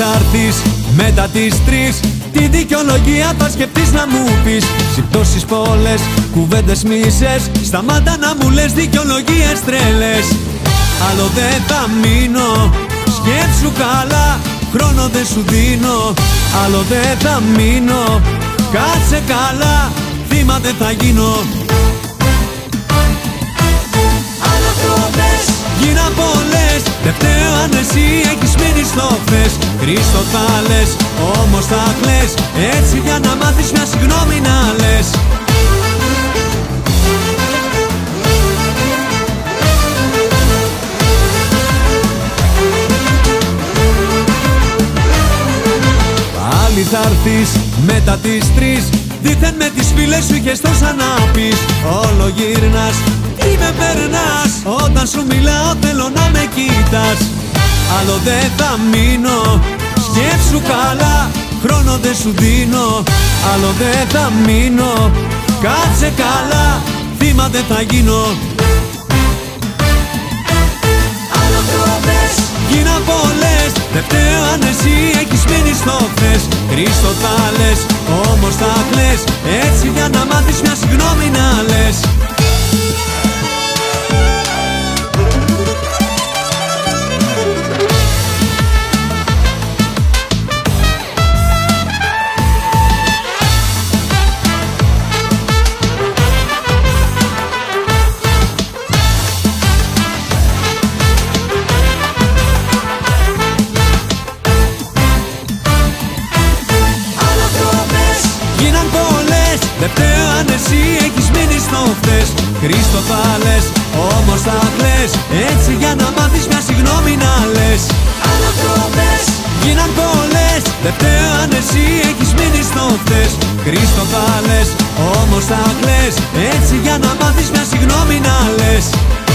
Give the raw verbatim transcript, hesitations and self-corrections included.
θα έρθεις μετά τις τρεις. Τι δικαιολογία θα σκεφτείς να μου πεις? Συμπτώσεις πολλές, κουβέντες μίσες. Σταμάτα να μου λες δικαιολογίες τρέλες. Άλλο δεν θα μείνω, σκέψου καλά, χρόνο δεν σου δίνω. Άλλο δεν θα μείνω, κάτσε καλά, θύμα δεν θα γίνω. Άλλο το πες, γίνα πολλές, δεν φταίω αν εσύ έχεις μείνει στο χθες. Χρήστο θα λες, όμως θα κλαις, έτσι για να μάθεις μια συγγνώμη να λες. Πάλι θα έρθεις μετά τις τρεις. Δήθεν με τις φίλες σου είχες τόσα να πεις. Όλο γύρνας, τι με περνάς? Όταν σου μιλάω θέλω να με κοίτας. Άλλο δεν θα μείνω, σκέψου καλά, χρόνο δεν σου δίνω. Άλλο δεν θα μείνω, κάτσε καλά, θύμα δεν θα γίνω. Άλλο το πες, γίνα πολλές, δεν φταίω αν εσύ έχεις μείνει στο χθες. Χρήστο θα λες, όμως θα κλαις, έτσι για να μάθεις μια συγγνώμη να λες. Δεν φταίω αν εσύ έχεις μείνει στο χθες. Χρήστο θα λες, όμως θα κλαις, έτσι για να μάθεις μια συγγνώμη να λες. Άλλο το πες, γίναν πολλές, δεν φταίω αν εσύ έχεις μείνει στο χθες. Χρήστο θα λες, όμως θα κλαις, έτσι για να μάθεις μια συγγνώμη να λες.